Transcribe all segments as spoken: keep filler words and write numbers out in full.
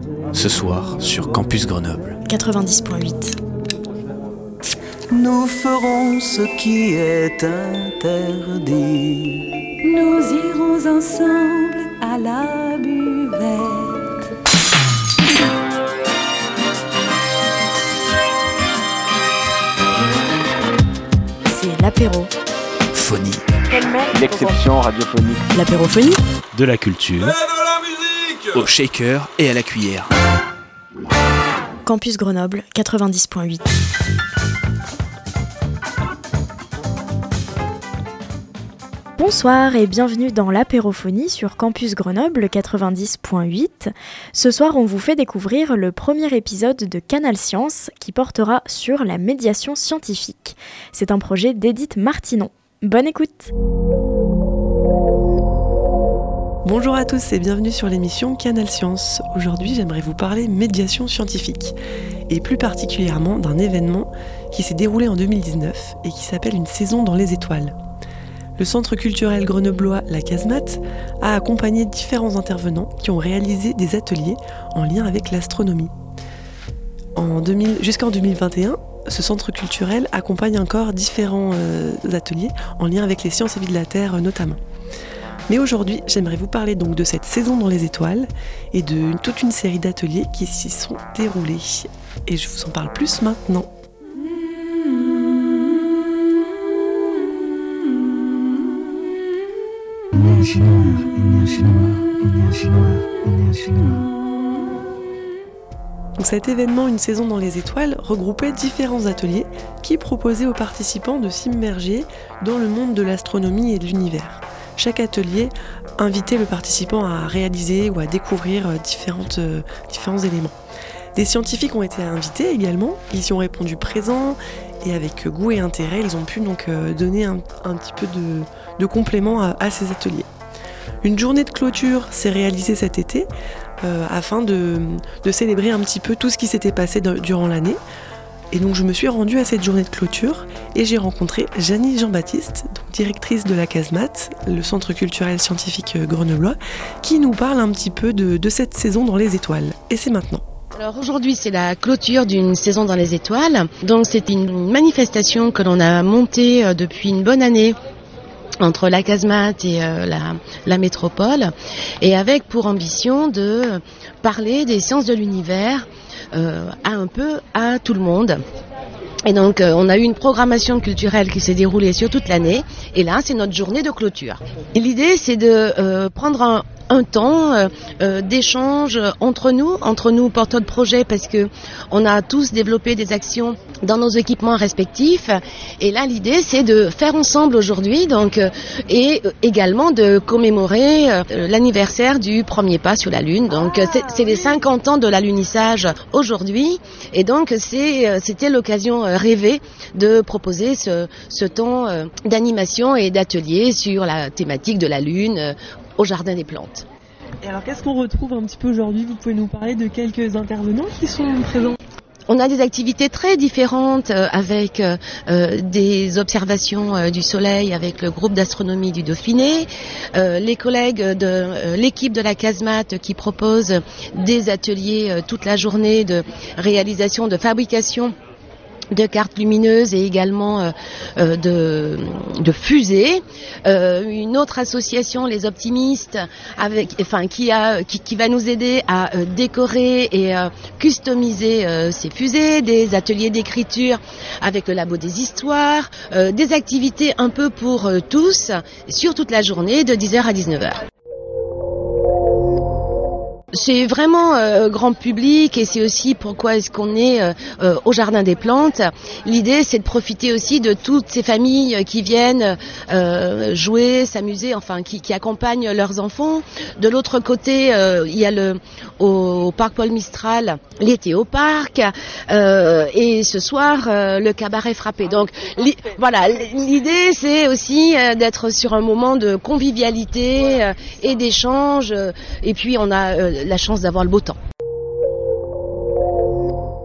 ce soir sur Campus Grenoble quatre-vingt-dix point huit. Nous ferons ce qui est interdit. Nous irons ensemble à la buvette. C'est l'apéro. Phonie. L'exception radiophonique. L'apérophonie. De la culture. Au shaker et à la cuillère. Campus Grenoble quatre-vingt-dix point huit. Bonsoir et bienvenue dans l'apérophonie sur Campus Grenoble quatre-vingt-dix point huit. Ce soir, on vous fait découvrir le premier épisode de Canal Science qui portera sur la médiation scientifique. C'est un projet d'Edith Martinon. Bonne écoute! Bonjour à tous et bienvenue sur l'émission Canal Science. Aujourd'hui, j'aimerais vous parler médiation scientifique et plus particulièrement d'un événement qui s'est déroulé en deux mille dix-neuf et qui s'appelle une saison dans les étoiles. Le centre culturel grenoblois La Casemate a accompagné différents intervenants qui ont réalisé des ateliers en lien avec l'astronomie. En deux mille, jusqu'en deux mille vingt et un, ce centre culturel accompagne encore différents euh, ateliers en lien avec les sciences et vie de la Terre euh, notamment. Mais aujourd'hui, j'aimerais vous parler donc de cette saison dans les étoiles et de une, toute une série d'ateliers qui s'y sont déroulés. Et je vous en parle plus maintenant. Énergie noire, énergie noire, énergie noire, énergie noire. Donc cet événement, une saison dans les étoiles, regroupait différents ateliers qui proposaient aux participants de s'immerger dans le monde de l'astronomie et de l'univers. Chaque atelier invitait le participant à réaliser ou à découvrir différentes, euh, différents éléments. Des scientifiques ont été invités également, ils y ont répondu présents et avec goût et intérêt, ils ont pu donc euh, donner un, un petit peu de, de complément à, à ces ateliers. Une journée de clôture s'est réalisée cet été euh, afin de, de célébrer un petit peu tout ce qui s'était passé de, durant l'année. Et donc je me suis rendue à cette journée de clôture et j'ai rencontré Janice Jean-Baptiste, donc directrice de la Casemate, le centre culturel scientifique grenoblois, qui nous parle un petit peu de, de cette saison dans les étoiles. Et c'est maintenant. Alors aujourd'hui c'est la clôture d'une saison dans les étoiles, donc c'est une manifestation que l'on a montée depuis une bonne année entre la Casemate et euh, la, la métropole, et avec pour ambition de parler des sciences de l'univers euh, à un peu à tout le monde. Et donc euh, on a eu une programmation culturelle qui s'est déroulée sur toute l'année, et là c'est notre journée de clôture. Et l'idée c'est de euh, prendre un un temps euh, euh, d'échange entre nous, entre nous porteurs de projets, parce que on a tous développé des actions dans nos équipements respectifs. Et là, l'idée, c'est de faire ensemble aujourd'hui, donc euh, et euh, également de commémorer euh, l'anniversaire du premier pas sur la Lune. Donc, euh, c'est, c'est les cinquante ans de l'alunissage aujourd'hui, et donc c'est euh, c'était l'occasion euh, rêvée de proposer ce, ce temps euh, d'animation et d'atelier sur la thématique de la Lune euh, au Jardin des Plantes. Et alors qu'est-ce qu'on retrouve un petit peu aujourd'hui ? Vous pouvez nous parler de quelques intervenants qui sont présents ? On a des activités très différentes euh, avec euh, des observations euh, du Soleil avec le groupe d'astronomie du Dauphiné, euh, les collègues de euh, l'équipe de la Casemate qui propose des ateliers euh, toute la journée de réalisation, de fabrication de cartes lumineuses et également euh, euh, de, de fusées. Euh, une autre association, les Optimistes, avec, enfin, qui, a, qui, qui va nous aider à euh, décorer et euh, customiser euh, ces fusées, des ateliers d'écriture avec le Labo des Histoires, euh, des activités un peu pour euh, tous, sur toute la journée de dix heures à dix-neuf heures. C'est vraiment euh, grand public, et c'est aussi pourquoi est-ce qu'on est euh, euh, au Jardin des Plantes. L'idée, c'est de profiter aussi de toutes ces familles qui viennent euh, jouer, s'amuser, enfin qui, qui accompagnent leurs enfants. De l'autre côté, euh, il y a le au, au parc Paul Mistral, l'été au parc, euh, et ce soir euh, le cabaret frappé. Donc li, voilà, l'idée, c'est aussi euh, d'être sur un moment de convivialité euh, et d'échange. Euh, et puis on a euh, la chance d'avoir le beau temps.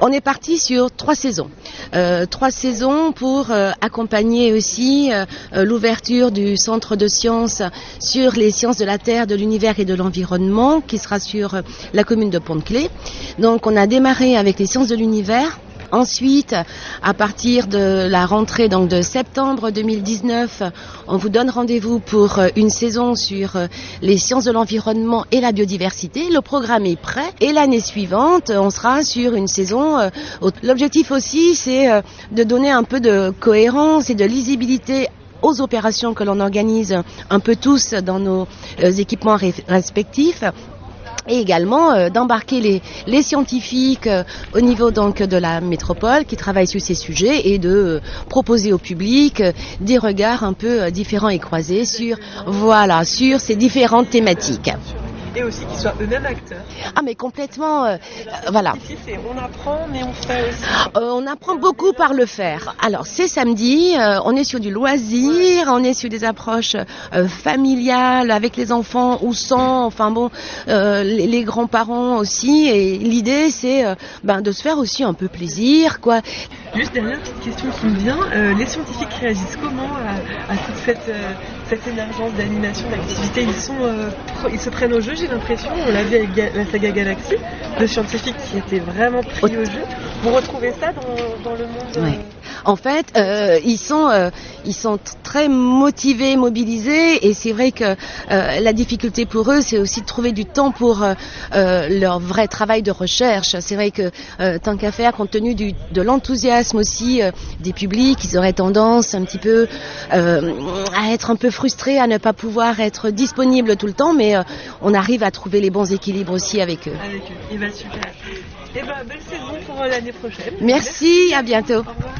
On est parti sur trois saisons. Euh, trois saisons pour euh, accompagner aussi euh, l'ouverture du centre de sciences sur les sciences de la Terre, de l'univers et de l'environnement qui sera sur euh, la commune de Pont-de-Claix. Donc on a démarré avec les sciences de l'univers. Ensuite, à partir de la rentrée donc de septembre deux mille dix-neuf, on vous donne rendez-vous pour une saison sur les sciences de l'environnement et la biodiversité. Le programme est prêt et l'année suivante, on sera sur une saison. L'objectif aussi, c'est de donner un peu de cohérence et de lisibilité aux opérations que l'on organise un peu tous dans nos équipements respectifs. Et également euh, d'embarquer les, les scientifiques euh, au niveau donc de la métropole qui travaillent sur ces sujets et de euh, proposer au public euh, des regards un peu euh, différents et croisés sur voilà sur ces différentes thématiques. Et aussi qu'ils soient eux-mêmes acteurs. Ah mais complètement, euh, voilà. Ici c'est on apprend mais on fait aussi. Euh, on apprend beaucoup par le faire. Alors c'est samedi, euh, on est sur du loisir, on est sur des approches euh, familiales avec les enfants ou sans, enfin bon, euh, les, les grands-parents aussi. Et l'idée c'est euh, ben, de se faire aussi un peu plaisir, quoi. Juste dernière petite question qui me vient, euh, les scientifiques réagissent comment à, à toute cette, euh, cette émergence d'animation, d'activité? Ils sont, euh, ils se prennent au jeu, j'ai l'impression, on l'a vu avec Ga- la saga Galaxy, de scientifiques qui étaient vraiment pris au jeu. Vous retrouvez ça dans, dans le monde euh... Ouais. En fait, euh, ils sont, euh, ils sont très motivés, mobilisés, et c'est vrai que euh, la difficulté pour eux, c'est aussi de trouver du temps pour euh, euh, leur vrai travail de recherche. C'est vrai que euh, tant qu'à faire, compte tenu du, de l'enthousiasme aussi euh, des publics, ils auraient tendance un petit peu euh, à être un peu frustrés, à ne pas pouvoir être disponibles tout le temps, mais euh, on arrive à trouver les bons équilibres aussi avec eux. Avec eux, et bah super. Et bah belle saison pour l'année prochaine. Merci, Merci. À bientôt. Au revoir.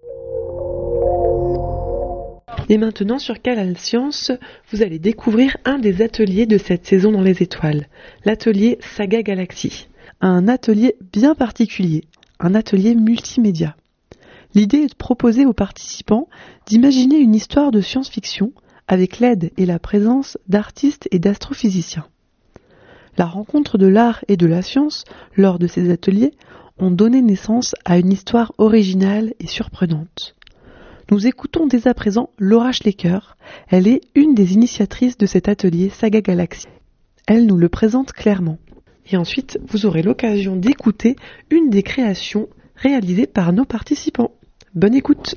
Et maintenant sur Canal Science, vous allez découvrir un des ateliers de cette saison dans les étoiles, l'atelier Saga Galaxy. Un atelier bien particulier, un atelier multimédia. L'idée est de proposer aux participants d'imaginer une histoire de science-fiction avec l'aide et la présence d'artistes et d'astrophysiciens. La rencontre de l'art et de la science lors de ces ateliers ont donné naissance à une histoire originale et surprenante. Nous écoutons dès à présent Laura Schlecker. Elle est une des initiatrices de cet atelier Saga Galaxy. Elle nous le présente clairement. Et ensuite, vous aurez l'occasion d'écouter une des créations réalisées par nos participants. Bonne écoute!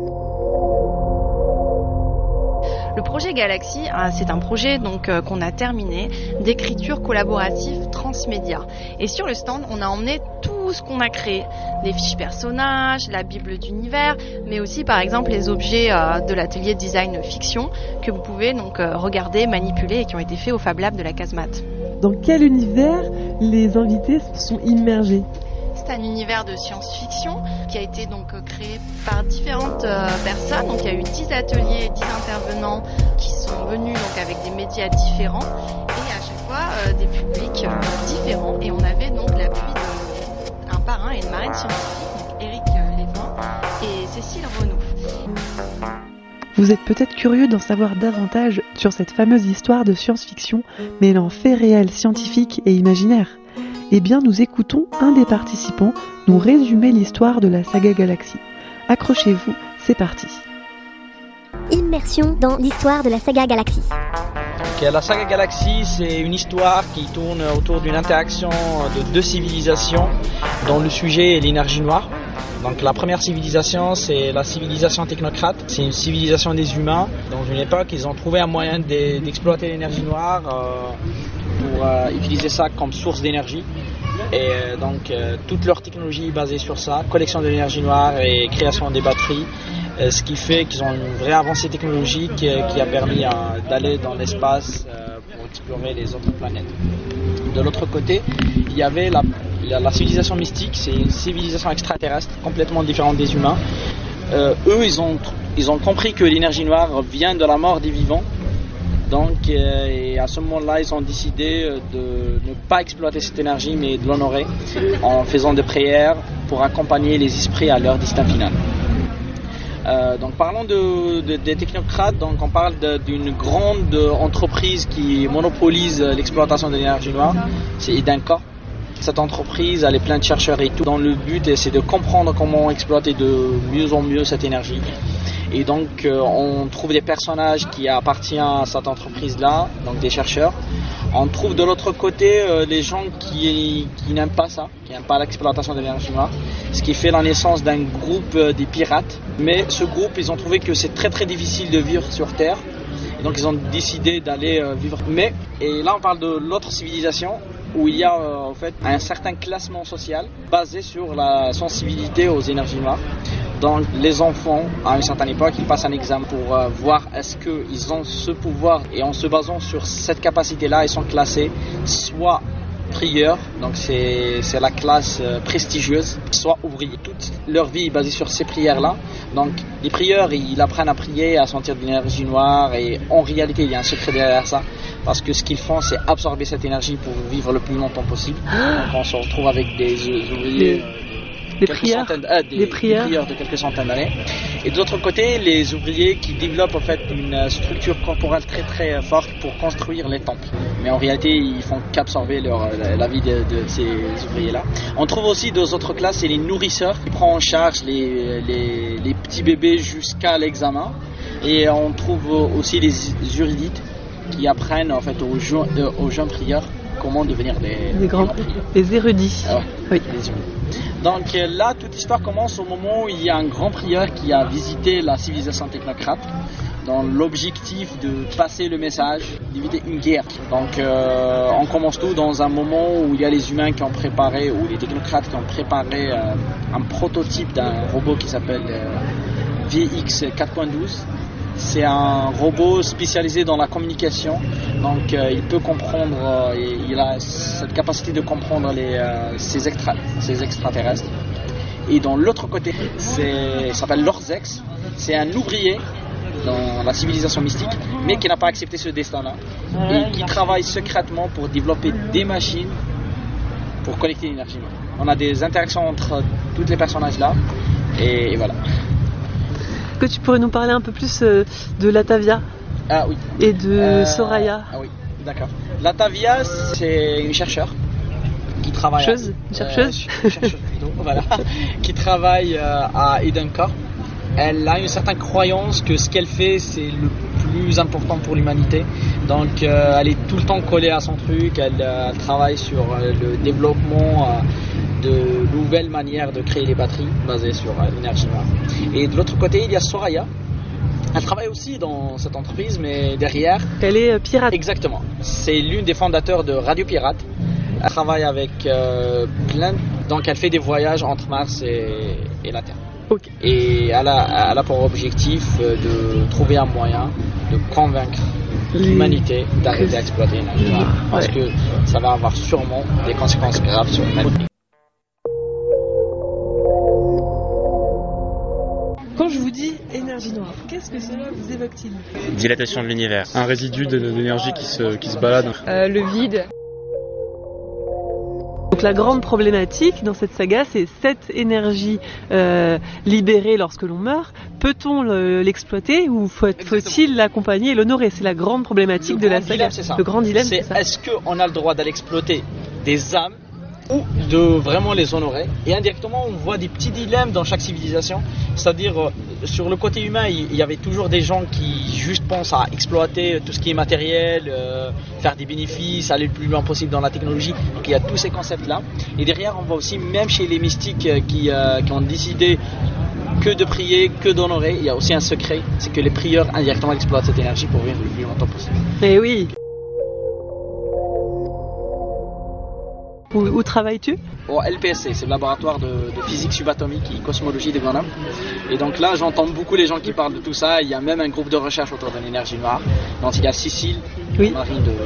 Le projet Galaxy, c'est un projet donc euh, qu'on a terminé d'écriture collaborative transmédia. Et sur le stand, on a emmené tout ce qu'on a créé, les fiches personnages, la bible d'univers, mais aussi par exemple les objets euh, de l'atelier design fiction que vous pouvez donc euh, regarder, manipuler et qui ont été faits au Fab Lab de la Casemate. Dans quel univers les invités sont immergés ? C'est un univers de science-fiction qui a été donc créé par différentes euh, personnes. Donc il y a eu dix ateliers, dix intervenants qui sont venus donc avec des médias différents et à chaque fois euh, des publics euh, différents. Et on avait donc l'appui d'un parrain et une marraine scientifique, donc Éric euh, Lévin et Cécile Renaud. Vous êtes peut-être curieux d'en savoir davantage sur cette fameuse histoire de science-fiction mêlant faits réels scientifiques et imaginaires. Eh bien, nous écoutons un des participants nous résumer l'histoire de la saga Galaxy. Accrochez-vous, c'est parti. Immersion dans l'histoire de la saga Galaxy. Okay, la saga Galaxy, c'est une histoire qui tourne autour d'une interaction de deux civilisations dont le sujet est l'énergie noire. Donc la première civilisation, c'est la civilisation technocrate. C'est une civilisation des humains. Dans une époque, ils ont trouvé un moyen de, d'exploiter l'énergie noire euh, pour euh, utiliser ça comme source d'énergie. Et euh, donc euh, toute leur technologie est basée sur ça, collection de l'énergie noire et création des batteries. Euh, ce qui fait qu'ils ont une vraie avancée technologique euh, qui a permis euh, d'aller dans l'espace euh, pour explorer les autres planètes. De l'autre côté, il y avait la La, la civilisation mystique, c'est une civilisation extraterrestre complètement différente des humains. Euh, eux, ils ont, ils ont compris que l'énergie noire vient de la mort des vivants. Donc, euh, et à ce moment-là, ils ont décidé de ne pas exploiter cette énergie, mais de l'honorer en faisant des prières pour accompagner les esprits à leur destin final. Euh, donc, parlons de, de, des technocrates. Donc, on parle de, d'une grande entreprise qui monopolise l'exploitation de l'énergie noire. C'est Edenka. Cette entreprise, elle est pleine de chercheurs et tout. Dans le but, c'est de comprendre comment exploiter de mieux en mieux cette énergie. Et donc, euh, on trouve des personnages qui appartiennent à cette entreprise-là, donc des chercheurs. On trouve de l'autre côté euh, les gens qui, qui n'aiment pas ça, qui n'aiment pas l'exploitation de l'énergie noire, ce qui fait la naissance d'un groupe euh, des pirates. Mais ce groupe, ils ont trouvé que c'est très très difficile de vivre sur Terre. Et donc ils ont décidé d'aller euh, vivre. Mais, et là on parle de l'autre civilisation, où il y a euh, en fait un certain classement social basé sur la sensibilité aux énergies noires. Donc les enfants, à une certaine époque, ils passent un examen pour euh, voir est-ce qu'ils ont ce pouvoir. Et en se basant sur cette capacité-là, ils sont classés soit prieurs, donc c'est, c'est la classe euh, prestigieuse, soit ouvriers. Toute leur vie est basée sur ces prières-là. Donc les prieurs, ils apprennent à prier, à sentir de l'énergie noire. Et en réalité, il y a un secret derrière ça. Parce que ce qu'ils font, c'est absorber cette énergie pour vivre le plus longtemps possible. Donc on se retrouve avec des ouvriers... Des prières, euh, des, des prières. des prières de quelques centaines d'années. Et de l'autre côté, les ouvriers qui développent en fait une structure corporelle très très forte pour construire les temples. Mais en réalité, ils font qu'absorber leur, la vie de, de ces ouvriers-là. On trouve aussi deux autres classes, c'est les nourrisseurs qui prennent en charge les, les, les petits bébés jusqu'à l'examen. Et on trouve aussi les juridites qui apprennent en fait aux, jeunes, aux jeunes prieurs comment devenir des, des grands prieurs. Les érudits. Ah ouais, oui. Les érudits. Donc là, toute l'histoire commence au moment où il y a un grand prieur qui a visité la civilisation technocrate dans l'objectif de passer le message, d'éviter une guerre. Donc euh, on commence tout dans un moment où il y a les humains qui ont préparé, ou les technocrates qui ont préparé euh, un prototype d'un robot qui s'appelle euh, V X quatre point douze. C'est un robot spécialisé dans la communication, donc euh, il peut comprendre, euh, il a cette capacité de comprendre les, euh, ces, extra, ces extraterrestres. Et dans l'autre côté, c'est, ça s'appelle l'Orzex, c'est un ouvrier dans la civilisation mystique, mais qui n'a pas accepté ce destin-là, et qui travaille secrètement pour développer des machines pour collecter l'énergie. On a des interactions entre tous les personnages-là, et, et voilà. Est-ce que tu pourrais nous parler un peu plus euh, de Latavia ah, oui. et de euh, Soraya? Ah oui, d'accord. Latavia, c'est une chercheure qui travaille... Chercheuse, à, une chercheuse euh, chercheuse plutôt, voilà, qui travaille euh, à Edenka. Elle a une certaine croyance que ce qu'elle fait, c'est le plus important pour l'humanité. Donc euh, elle est tout le temps collée à son truc, elle, euh, elle travaille sur euh, le développement... Euh, de nouvelles manières de créer les batteries basées sur euh, l'énergie noire. Et de l'autre côté, il y a Soraya. Elle travaille aussi dans cette entreprise, mais derrière... Elle est euh, pirate. Exactement. C'est l'une des fondateurs de Radio Pirate. Elle travaille avec euh, plein... Donc elle fait des voyages entre Mars et, et la Terre. Okay. Et elle a, elle a pour objectif de trouver un moyen de convaincre l'humanité d'arrêter d'exploiter l'énergie noire. Parce ouais. que ça va avoir sûrement des conséquences graves sur l'humanité. Quand je vous dis énergie noire, qu'est-ce que cela vous évoque-t-il? Dilatation de l'univers, un résidu de, d'énergie qui se, qui se balade. Euh, le vide. Donc la grande problématique dans cette saga, c'est cette énergie euh, libérée lorsque l'on meurt. Peut-on le, l'exploiter ou faut, faut-il l'accompagner et l'honorer? C'est la grande problématique le de la saga. Dilemme, c'est ça. Le grand dilemme, c'est, c'est ça. Est-ce qu'on a le droit d'aller exploiter des âmes ou de vraiment les honorer? Et indirectement, on voit des petits dilemmes dans chaque civilisation. C'est-à-dire, euh, sur le côté humain, il, il y avait toujours des gens qui juste pensent à exploiter tout ce qui est matériel, euh, faire des bénéfices, aller le plus loin possible dans la technologie. Donc il y a tous ces concepts-là. Et derrière, on voit aussi, même chez les mystiques qui, euh, qui ont décidé que de prier, que d'honorer, il y a aussi un secret, c'est que les prieurs indirectement exploitent cette énergie pour vivre le plus longtemps possible. Eh oui. Où, où travailles-tu? Au L P S C, c'est le laboratoire de, de physique subatomique et cosmologie de Grenoble. Et donc là, j'entends beaucoup les gens qui parlent de tout ça. Il y a même un groupe de recherche autour de l'énergie noire. Donc il y a Cécile, oui. Marie de,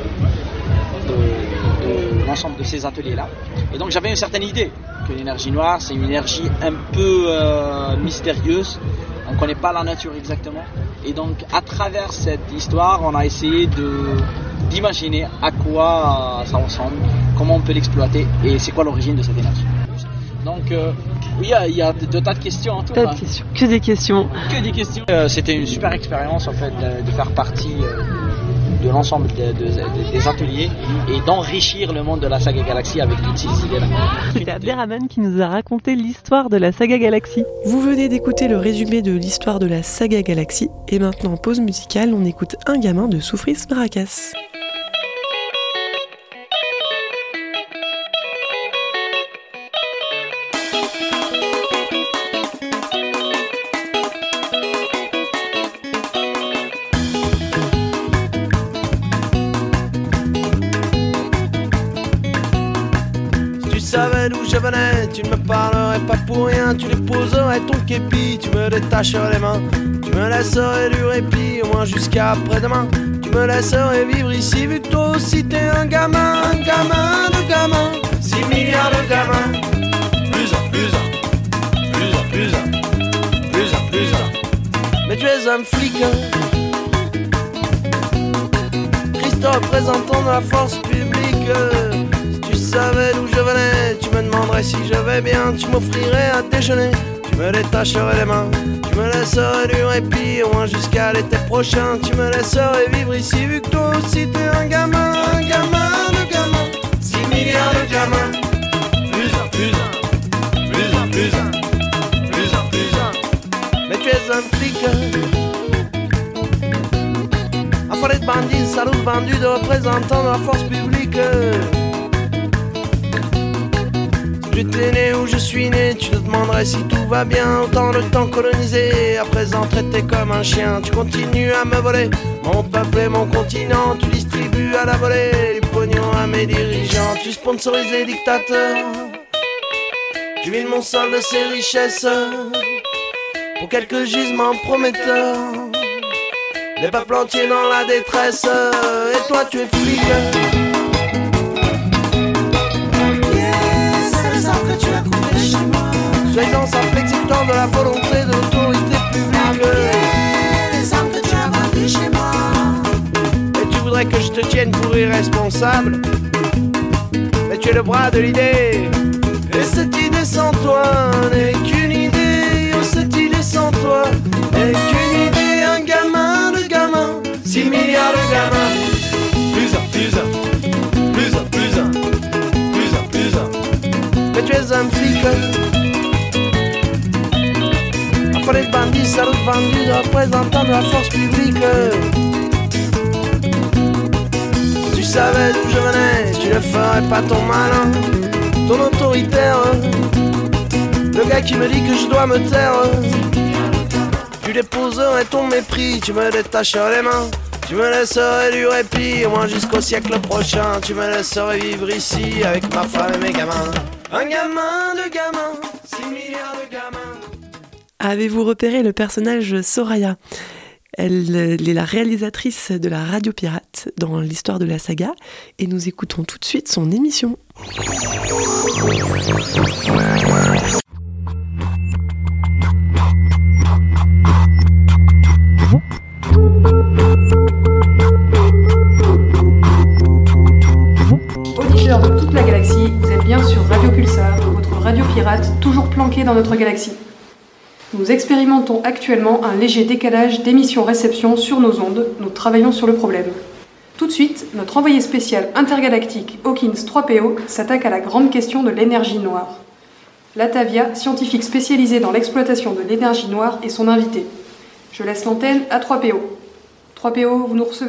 de, de l'ensemble de ces ateliers-là. Et donc j'avais une certaine idée que l'énergie noire, c'est une énergie un peu euh, mystérieuse. On ne connaît pas la nature exactement. Et donc à travers cette histoire, on a essayé de... d'imaginer à quoi ça ressemble, comment on peut l'exploiter et c'est quoi l'origine de cette énergie. Donc euh, oui, il y a de, de tas de questions en tout. Tas de questions, que des questions. Que des questions. Euh, c'était une super expérience en fait de, de faire partie euh, de l'ensemble de, de, de, des ateliers et d'enrichir le monde de la saga Galaxy avec toutes ces idées-là. C'est Abderrahmane qui nous a raconté l'histoire de la saga Galaxy. Vous venez d'écouter le résumé de l'histoire de la saga Galaxy et maintenant, pause musicale, on écoute Un gamin de Soufris Maracas. D'où je venais, tu ne me parlerais pas pour rien, tu déposerais ton képi, tu me détacherais les mains, tu me laisserais du répit, au moins jusqu'à après-demain, tu me laisserais vivre ici, vu que toi aussi t'es un gamin, un gamin de gamin, six milliards de gamins, plus un, plus un, plus un, plus un, plus un, plus un, mais tu es un flic, Christ représentant de la force publique. Si tu savais d'où je venais, tu me demanderais si je vais bien, tu m'offrirais à déjeuner, tu me détacherais les mains, tu me laisserais du répit, au moins jusqu'à l'été prochain, tu me laisserais vivre ici, vu que toi aussi t'es un gamin, un gamin de gamin, six milliards de gamins, plus un, plus un, plus un, plus un, plus un, plus un, mais tu es un flic, affalé de bandits, salaud vendu de représentants de la force publique. Tu étais né où je suis né, tu te demanderais si tout va bien. Autant de temps colonisé, à présent traité comme un chien. Tu continues à me voler mon peuple et mon continent. Tu distribues à la volée du pognon à mes dirigeants. Tu sponsorises les dictateurs, tu vides mon sol de ses richesses pour quelques gisements prometteurs. Les peuples entiers dans la détresse, et toi tu es flic. Que tu as coupé chez moi. Sois dans simple exécutant de la volonté de l'autorité publique. Les armes que tu as vendues chez moi. Et tu voudrais que je te tienne pour irresponsable, mais tu es le bras de l'idée. Et cette idée sans toi n'est qu'une idée. Oh, cette idée sans toi n'est qu'une idée. Un gamin de gamin, six milliards de gamins. Plus un, plus un, plus un, plus un, plus un, plus un. Mais tu es un flic, affalé de bandits, salaud vendu de représentants de la force publique. Si tu savais d'où je venais, tu ne ferais pas ton malin, ton autoritaire, le gars qui me dit que je dois me taire. Tu déposerais ton mépris, tu me détacherais les mains, tu me laisserais du répit, au moins jusqu'au siècle prochain. Tu me laisserais vivre ici avec ma femme et mes gamins. Un gamin de gamin, six milliards de gamins. Avez-vous repéré le personnage Soraya ? Elle, elle est la réalisatrice de la Radio Pirate dans l'histoire de la saga et nous écoutons tout de suite son émission. Auditeurs de toute la galaxie, vous êtes bien sur Radio Pulsar, votre radio pirate toujours planquée dans notre galaxie. Nous expérimentons actuellement un léger décalage d'émission-réception sur nos ondes, nous travaillons sur le problème. Tout de suite, notre envoyé spécial intergalactique Hawkins trois P O s'attaque à la grande question de l'énergie noire. Latavia, scientifique spécialisée dans l'exploitation de l'énergie noire, est son invité. Je laisse l'antenne à trois P O. trois P O, vous nous recevez ?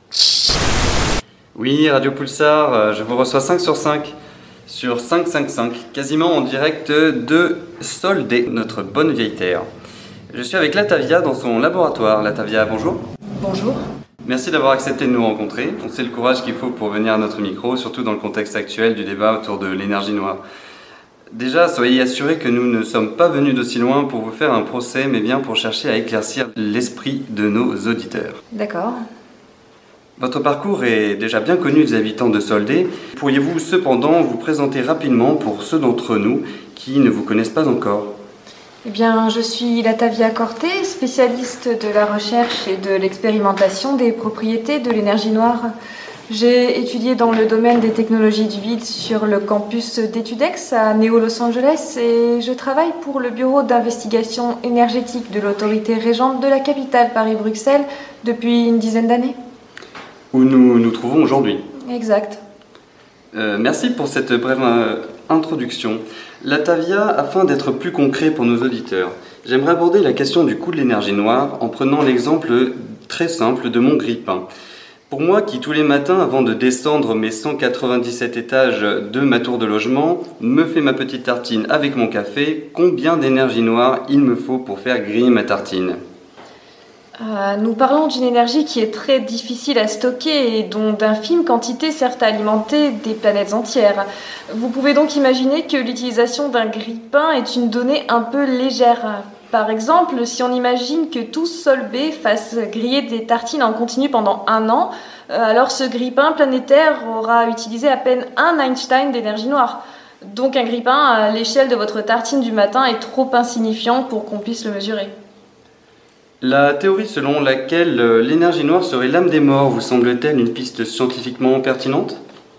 Oui, Radio Pulsar, je vous reçois cinq sur cinq. Sur cinq cent cinquante-cinq, quasiment en direct de Soldé, notre bonne vieille terre. Je suis avec Latavia dans son laboratoire. Latavia, bonjour. Bonjour. Merci d'avoir accepté de nous rencontrer. On sait le courage qu'il faut pour venir à notre micro, surtout dans le contexte actuel du débat autour de l'énergie noire. Déjà, soyez assurés que nous ne sommes pas venus d'aussi loin pour vous faire un procès, mais bien pour chercher à éclaircir l'esprit de nos auditeurs. D'accord. Votre parcours est déjà bien connu des habitants de Soldé. Pourriez-vous cependant vous présenter rapidement pour ceux d'entre nous qui ne vous connaissent pas encore ? Eh bien, je suis Latavia Corté, spécialiste de la recherche et de l'expérimentation des propriétés de l'énergie noire. J'ai étudié dans le domaine des technologies du vide sur le campus d'Etudex à Neo Los Angeles et je travaille pour le bureau d'investigation énergétique de l'autorité régente de la capitale Paris-Bruxelles depuis une dizaine d'années. où nous nous trouvons aujourd'hui. Exact. Euh, merci pour cette brève euh, introduction. Latavia, afin d'être plus concret pour nos auditeurs, j'aimerais aborder la question du coût de l'énergie noire en prenant l'exemple très simple de mon grille-pain. Pour moi, qui tous les matins, avant de descendre mes cent quatre-vingt-dix-sept étages de ma tour de logement, me fait ma petite tartine avec mon café, combien d'énergie noire il me faut pour faire griller ma tartine ? Euh, nous parlons d'une énergie qui est très difficile à stocker et dont d'infimes quantités servent à alimenter des planètes entières. Vous pouvez donc imaginer que l'utilisation d'un grille-pain est une donnée un peu légère. Par exemple, si on imagine que tout Sol B fasse griller des tartines en continu pendant un an, euh, alors ce grille-pain planétaire aura utilisé à peine un Einstein d'énergie noire. Donc un grille-pain à l'échelle de votre tartine du matin est trop insignifiant pour qu'on puisse le mesurer. La théorie selon laquelle l'énergie noire serait l'âme des morts vous semble-t-elle une piste scientifiquement pertinente ?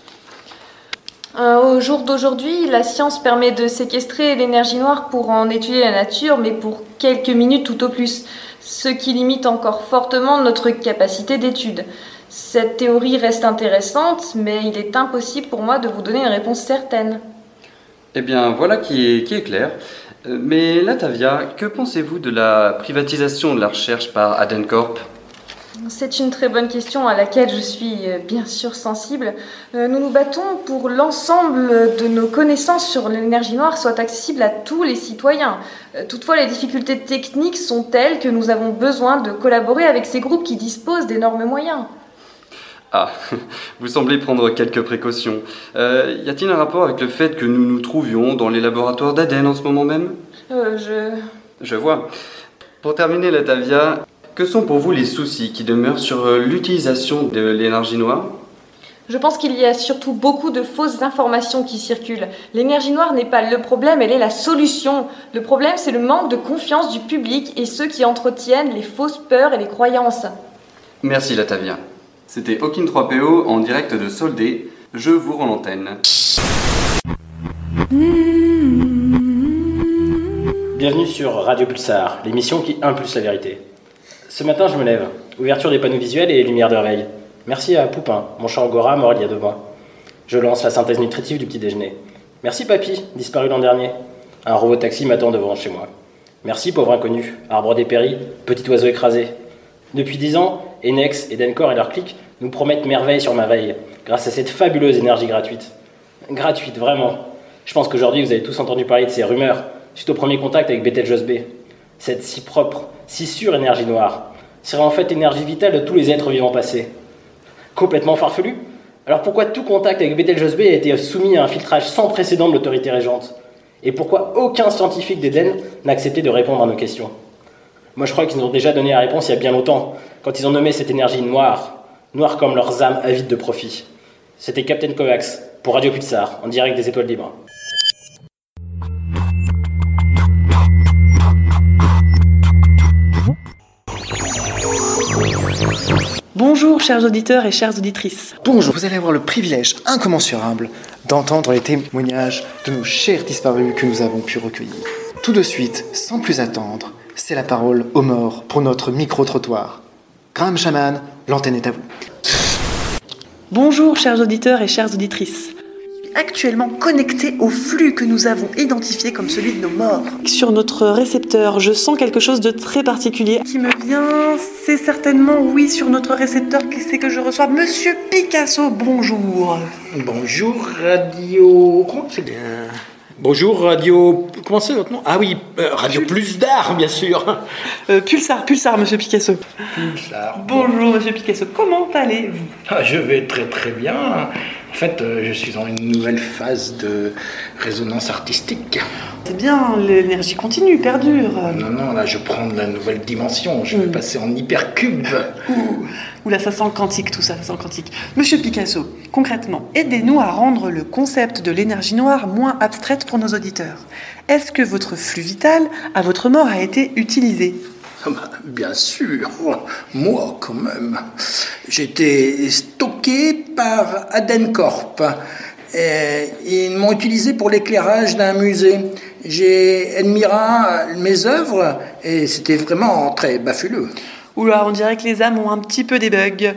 euh, Au jour d'aujourd'hui, la science permet de séquestrer l'énergie noire pour en étudier la nature, mais pour quelques minutes tout au plus, ce qui limite encore fortement notre capacité d'étude. Cette théorie reste intéressante, mais il est impossible pour moi de vous donner une réponse certaine. Eh bien, voilà qui est, qui est clair. Mais Latavia, que pensez-vous de la privatisation de la recherche par Adencorp ? C'est une très bonne question à laquelle je suis bien sûr sensible. Nous nous battons pour l'ensemble de nos connaissances sur l'énergie noire soient accessibles à tous les citoyens. Toutefois, les difficultés techniques sont telles que nous avons besoin de collaborer avec ces groupes qui disposent d'énormes moyens. Ah, vous semblez prendre quelques précautions. Euh, y a-t-il un rapport avec le fait que nous nous trouvions dans les laboratoires d'Aden en ce moment même ? Euh, je... Je vois. Pour terminer, Latavia, que sont pour vous les soucis qui demeurent sur l'utilisation de l'énergie noire ? Je pense qu'il y a surtout beaucoup de fausses informations qui circulent. L'énergie noire n'est pas le problème, elle est la solution. Le problème, c'est le manque de confiance du public et ceux qui entretiennent les fausses peurs et les croyances. Merci, Latavia. C'était Hawking trois P O en direct de Soldé. Je vous rends l'antenne. Bienvenue sur Radio Pulsar, l'émission qui impulse la vérité. Ce matin, je me lève. Ouverture des panneaux visuels et lumière de réveil. Merci à Poupin, mon chat Angora mort il y a deux mois. Je lance la synthèse nutritive du petit déjeuner. Merci Papy, disparu l'an dernier. Un robot taxi m'attend devant chez moi. Merci pauvre inconnu, arbre dépéri, petit oiseau écrasé. Depuis dix ans, Enex, Edencore et leurs clics nous promettent merveille sur ma veille, grâce à cette fabuleuse énergie gratuite. Gratuite, vraiment. Je pense qu'aujourd'hui, vous avez tous entendu parler de ces rumeurs, suite au premier contact avec Betelgeuse B. Cette si propre, si sûre énergie noire serait en fait l'énergie vitale de tous les êtres vivants passés. Complètement farfelu ? Alors pourquoi tout contact avec Betelgeuse B a été soumis à un filtrage sans précédent de l'autorité régente ? Et pourquoi aucun scientifique d'Eden n'a accepté de répondre à nos questions ? Moi, je crois qu'ils nous ont déjà donné la réponse il y a bien longtemps, quand ils ont nommé cette énergie noire, noire comme leurs âmes avides de profit. C'était Captain Kovacs, pour Radio Pulsar, en direct des Étoiles libres. Bonjour, chers auditeurs et chères auditrices. Bonjour, vous allez avoir le privilège incommensurable d'entendre les témoignages de nos chers disparus que nous avons pu recueillir. Tout de suite, sans plus attendre, c'est la parole aux morts pour notre micro-trottoir. Graham Shaman, l'antenne est à vous. Bonjour, chers auditeurs et chères auditrices. Je suis actuellement connecté au flux que nous avons identifié comme celui de nos morts. Sur notre récepteur, je sens quelque chose de très particulier qui me vient. C'est certainement, oui, sur notre récepteur, c'est que je reçois Monsieur Picasso. Bonjour. Bonjour, Radio... Comment c'est bien ? Bonjour, Radio... Comment c'est votre nom ? Ah oui, euh, Radio Plus d'Art, bien sûr. Euh, Pulsar, Pulsar, Monsieur Picasso. Pulsar. Bonjour, Monsieur Picasso. Comment allez-vous ? Ah, je vais très très bien. En fait, euh, je suis dans une nouvelle phase de résonance artistique. C'est bien, l'énergie continue, perdure. Non, non, là, je prends de la nouvelle dimension. Je vais mmh. passer en hypercube. Ouh. Oula, ça sent le quantique, tout ça, ça sent le quantique. Monsieur Picasso, concrètement, aidez-nous à rendre le concept de l'énergie noire moins abstraite pour nos auditeurs. Est-ce que votre flux vital, à votre mort, a été utilisé ? Bien sûr, moi quand même. J'ai été stocké par Adencorp. Et ils m'ont utilisé pour l'éclairage d'un musée. J'ai admiré mes œuvres et c'était vraiment très bafuleux. Oula, on dirait que les âmes ont un petit peu des bugs.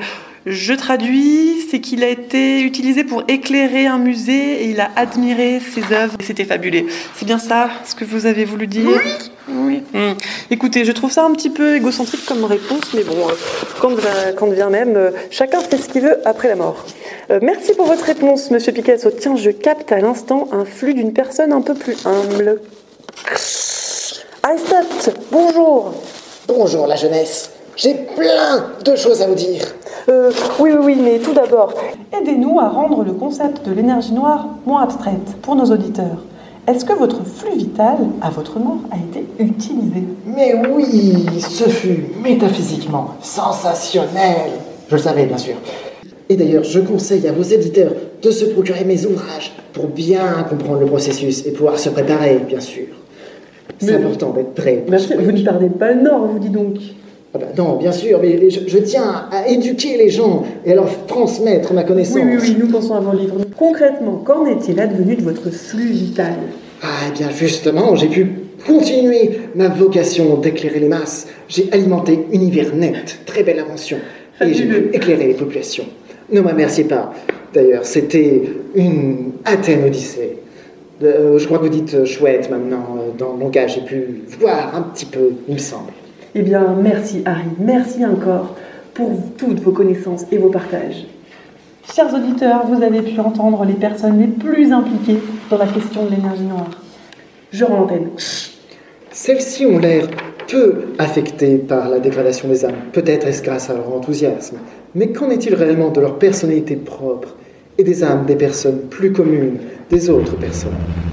Je traduis, c'est qu'il a été utilisé pour éclairer un musée et il a admiré ses œuvres. C'était fabuleux. C'est bien ça ce que vous avez voulu dire ? Oui. Oui. Hum. Écoutez, je trouve ça un petit peu égocentrique comme réponse, mais bon, euh, quand, quand vient même, euh, chacun fait ce qu'il veut après la mort. Euh, merci pour votre réponse, Monsieur Picasso. Tiens, je capte à l'instant un flux d'une personne un peu plus humble. Aristote, bonjour. Bonjour la jeunesse. J'ai plein de choses à vous dire. Euh, oui, oui, oui, mais tout d'abord, aidez-nous à rendre le concept de l'énergie noire moins abstraite pour nos auditeurs. Est-ce que votre flux vital, à votre mort, a été utilisé ? Mais oui, ce fut métaphysiquement sensationnel. Je le savais, bien sûr. Et d'ailleurs, je conseille à vos éditeurs de se procurer mes ouvrages pour bien comprendre le processus et pouvoir se préparer, bien sûr. C'est mais important d'être prêt. Merci, vous ne perdez pas le nord, vous dis donc. Ah bah non, bien sûr, mais je, je tiens à éduquer les gens et à leur transmettre ma connaissance. Oui, oui, oui, nous pensons à vos livres. Concrètement, qu'en est-il advenu de votre flux vital ? Ah, eh bien justement, j'ai pu continuer ma vocation d'éclairer les masses. J'ai alimenté Univernet, très belle invention, et j'ai pu éclairer les populations. Ne me remerciez pas, d'ailleurs, c'était une Athènes Odyssée. Euh, je crois que vous dites chouette maintenant, dans le langage, j'ai pu voir un petit peu, il me semble. Eh bien, merci Harry, merci encore pour toutes vos connaissances et vos partages. Chers auditeurs, vous avez pu entendre les personnes les plus impliquées dans la question de l'énergie noire. Je rends l'antenne. Celles-ci ont l'air peu affectées par la dégradation des âmes. Peut-être est-ce grâce à leur enthousiasme. Mais qu'en est-il réellement de leur personnalité propre et des âmes des personnes plus communes des autres personnes ?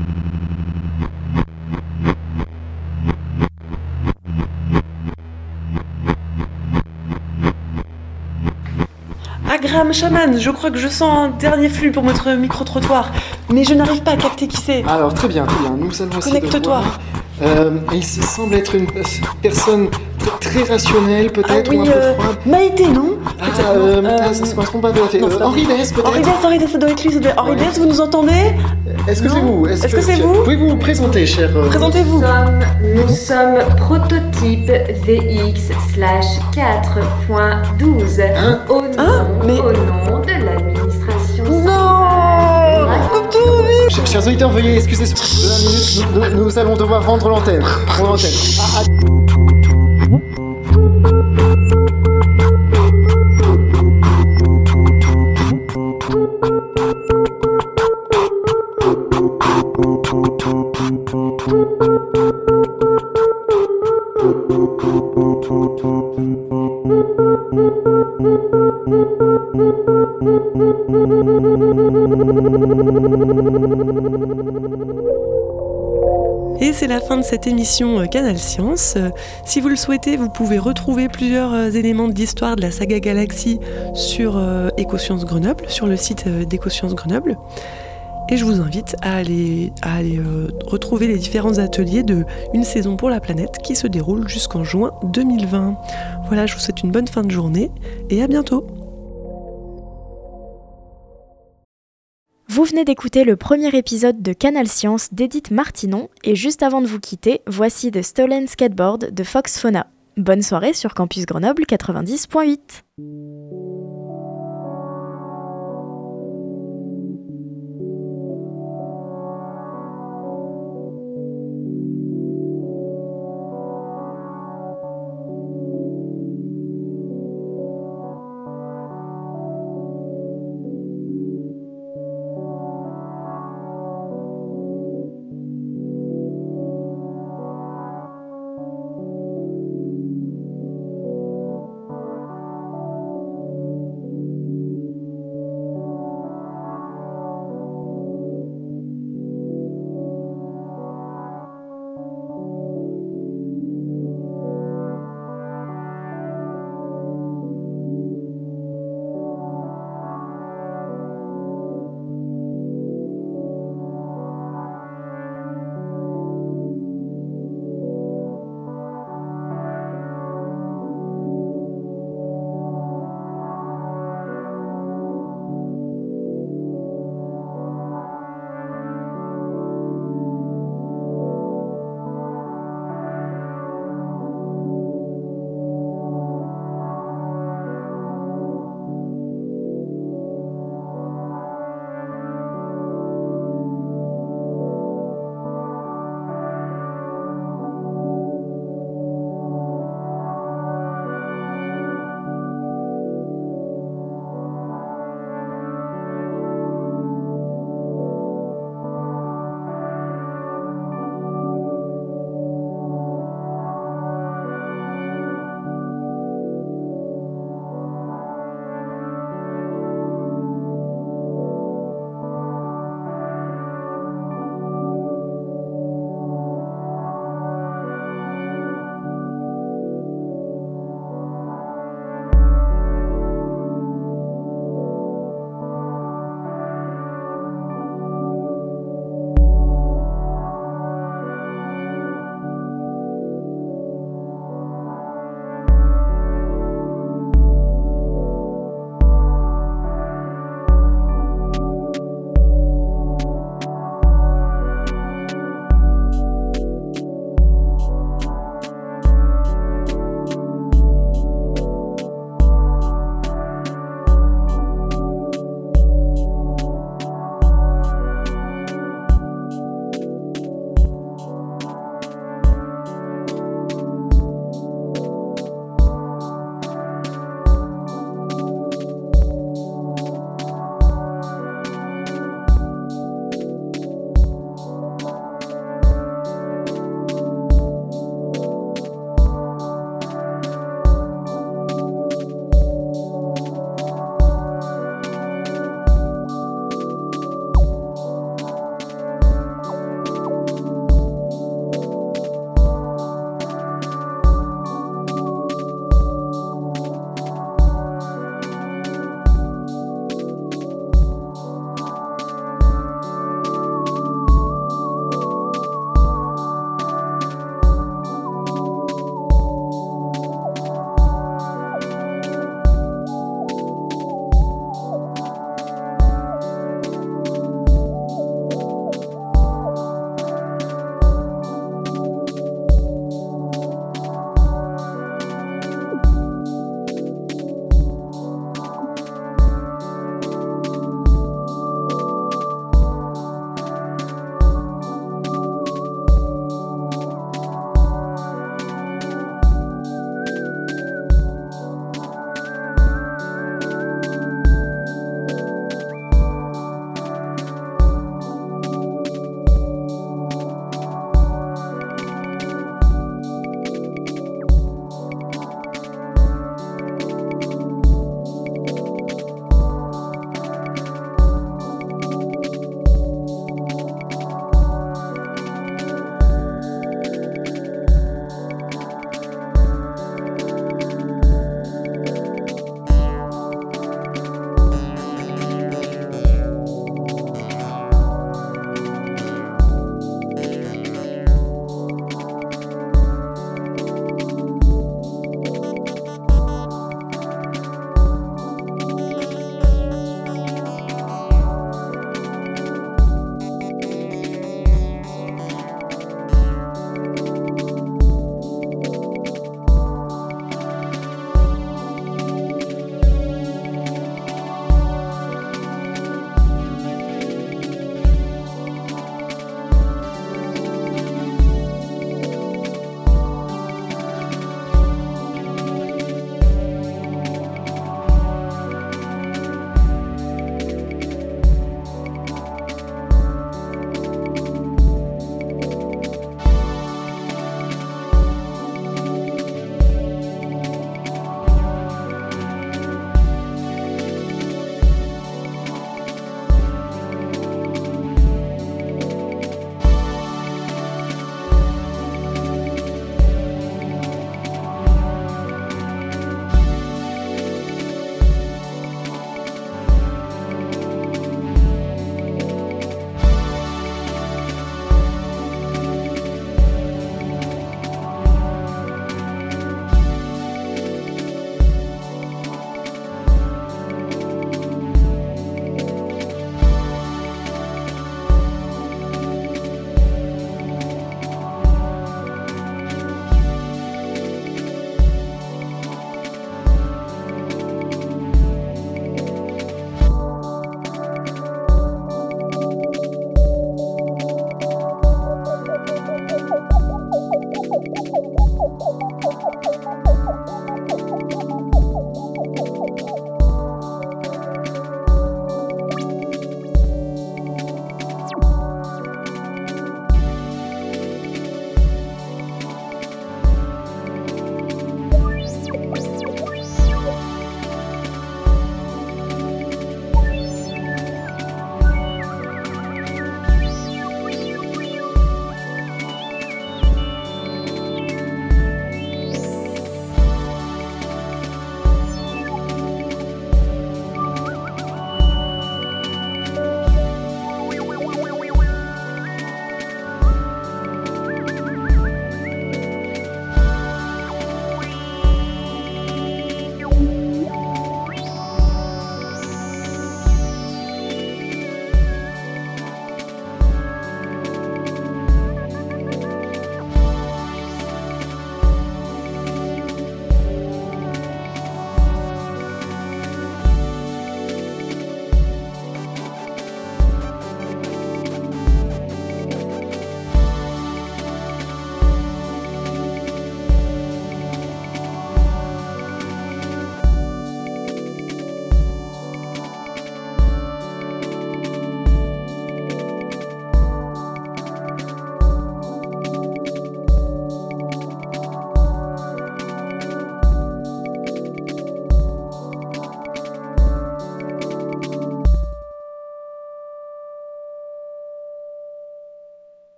Agram Shaman, je crois que je sens un dernier flux pour notre micro-trottoir, mais je n'arrive pas à capter qui c'est. Alors très bien, très bien, nous allons essayer de Connecte-toi. Euh, il semble être une personne très, très rationnelle, peut-être, ah, oui, ou un peu euh, froide. Maïté, non Ah, euh, euh, ah, ça ne se correspond pas tout à fait. Non, Euh, Henri Dess, peut-être. Henri Dess, Henri Dess, ça doit être lui, ça doit être Henri Dess, vous nous entendez ? Est-ce que c'est vous ? Est-ce que c'est vous ? Pouvez-vous vous présenter, cher... euh, Présentez-vous. Nous sommes, nous sommes prototype V X slash quatre point douze Hein au, nom, Hein Mais- au nom de l'administration. Non Comme tout, oui. Chers, chers auditeurs, veuillez excuser ce deux minutes, nous, nous- nous allons devoir rendre l'antenne. Rendre l'antenne. Ah, ah. Et c'est la fin de cette émission euh, Canal Science. Euh, Si vous le souhaitez, vous pouvez retrouver plusieurs euh, éléments de l'histoire de la saga Galaxy sur euh, Écosciences Grenoble, sur le site euh, d'Écosciences Grenoble. Et je vous invite à aller, à aller euh, retrouver les différents ateliers de Une saison pour la planète qui se déroulent jusqu'en juin deux mille vingt. Voilà, je vous souhaite une bonne fin de journée et à bientôt. Vous venez d'écouter le premier épisode de Canal Science d'Edith Martinon et juste avant de vous quitter, voici The Stolen Skateboard de Fox Fauna. Bonne soirée sur Campus Grenoble quatre-vingt-dix point huit.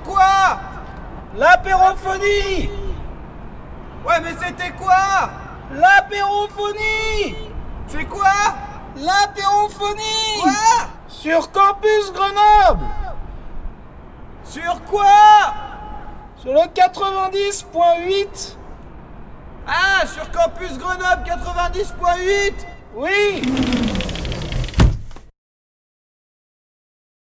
quoi? L'apérophonie! Ouais, mais c'était quoi? L'apérophonie! C'est quoi? L'apérophonie! Quoi? Sur Campus Grenoble! Sur quoi? Sur le quatre-vingt-dix point huit. Ah, sur Campus Grenoble quatre-vingt-dix point huit. Oui.